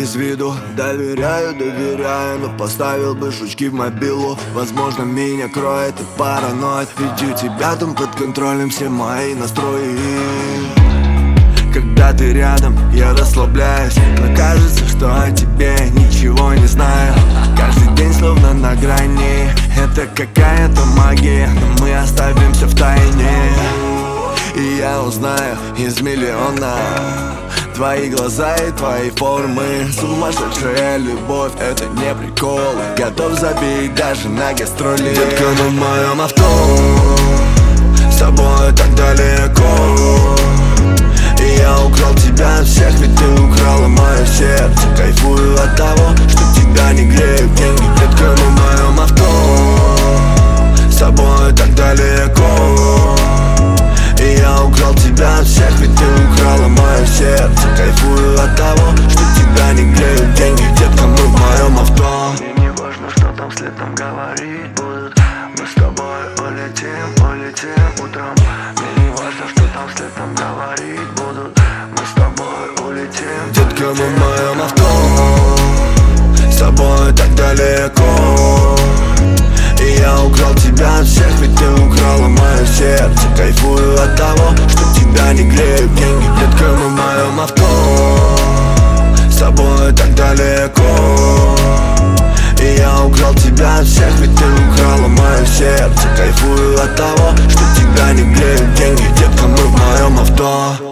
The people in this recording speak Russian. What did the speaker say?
из виду. Доверяю, но поставил бы жучки в мобилу. Возможно, меня кроет и параноид, ведь у тебя там под контролем все мои настрои. Когда ты рядом, я расслабляюсь, но кажется, что о тебе ничего не знаю. Каждый день словно на грани, это какая-то магия, но мы оставимся в тайне. И я узнаю из миллиона твои глаза и твои формы. Сумасшедшая любовь, это не прикол. Готов забить даже на гастроли. Детка, мы в моем авто, с тобой так далеко. И я украл тебя от всех, ведь ты украла мое сердце. Кайфую от того, что тебя не греют деньги. Детка, мы в моем авто, с тобой так далеко. И я украл тебя от всех, ведь ты украла мое сердце. Кайфую от того, что тебя не греют деньги. Детка, мы в моем авто. Мне не важно, что там вслед нам говорить будут. Мы с тобой улетим утром. Мне не важно, что там вслед нам говорить будут. Мы с тобой улетим. Детка, мы в моем авто, с тобой так далеко. И я украл тебя от всех, ведь ты украла мое сердце. Кайфую от того, что тебя не греют деньги. Детка, мы в моем авто, с тобой так далеко. И я украл тебя от всех, ведь ты украла мое сердце. Кайфую от того, что тебя не греют деньги. Детка, мы в моем авто.